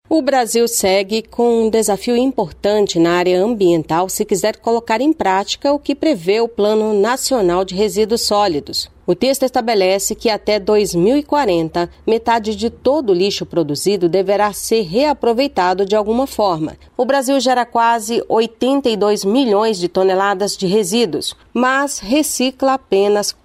O Brasil segue com um desafio importante na área ambiental se quiser colocar em prática o que prevê o Plano Nacional de Resíduos Sólidos. O texto estabelece que até 2040, metade de todo o lixo produzido deverá ser reaproveitado de alguma forma. O Brasil gera quase 82 milhões de toneladas de resíduos, mas recicla apenas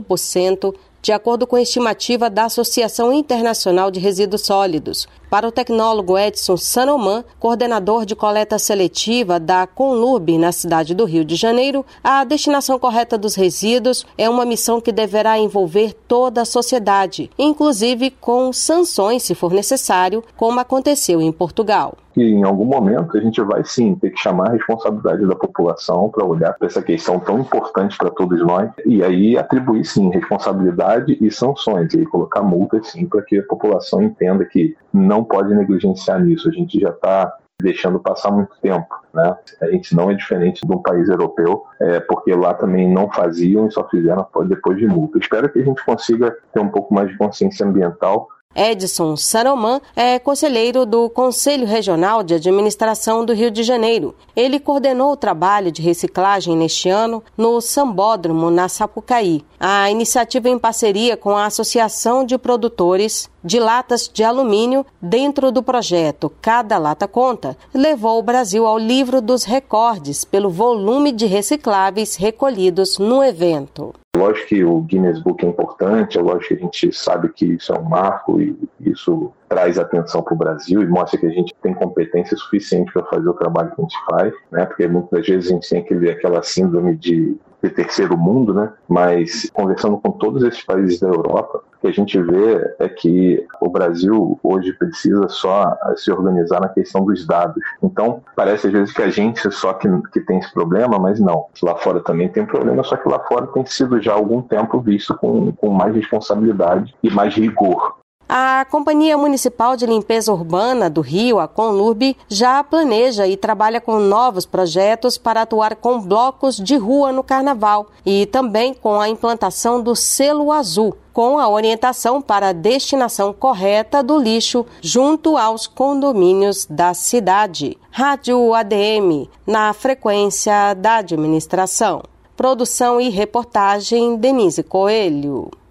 4%, de acordo com a estimativa da Associação Internacional de Resíduos Sólidos. Para o tecnólogo Edson Sanoman, coordenador de coleta seletiva da Conlurb na cidade do Rio de Janeiro, a destinação correta dos resíduos é uma missão que deverá envolver toda a sociedade, inclusive com sanções, se for necessário, como aconteceu em Portugal. Que em algum momento a gente vai sim ter que chamar a responsabilidade da população para olhar para essa questão tão importante para todos nós e aí atribuir sim responsabilidade e sanções e colocar multas sim para que a população entenda que não pode negligenciar nisso. A gente já está deixando passar muito tempo, né? A gente não é diferente de um país europeu, porque lá também não faziam e só fizeram depois de multa. Espero que a gente consiga ter um pouco mais de consciência ambiental. Edson Sanoman é conselheiro do Conselho Regional de Administração do Rio de Janeiro. Ele coordenou o trabalho de reciclagem neste ano no Sambódromo, na Sapucaí. A iniciativa em parceria com a Associação de Produtores de Latas de Alumínio, dentro do projeto Cada Lata Conta, levou o Brasil ao livro dos recordes pelo volume de recicláveis recolhidos no evento. Lógico que o Guinness Book é importante, é lógico que a gente sabe que isso é um marco e isso traz atenção para o Brasil e mostra que a gente tem competência suficiente para fazer o trabalho que a gente faz, né? Porque muitas das vezes a gente tem aquela síndrome de terceiro mundo, né? Mas conversando com todos esses países da Europa, o que a gente vê é que o Brasil hoje precisa só se organizar na questão dos dados. Então, parece às vezes que a gente só que tem esse problema, mas não. Lá fora também tem problema, só que lá fora tem sido já há algum tempo visto com mais responsabilidade e mais rigor. A Companhia Municipal de Limpeza Urbana do Rio, a Conlurb, já planeja e trabalha com novos projetos para atuar com blocos de rua no Carnaval e também com a implantação do selo azul, com a orientação para a destinação correta do lixo junto aos condomínios da cidade. Rádio ADM, na frequência da administração. Produção e reportagem, Denise Coelho.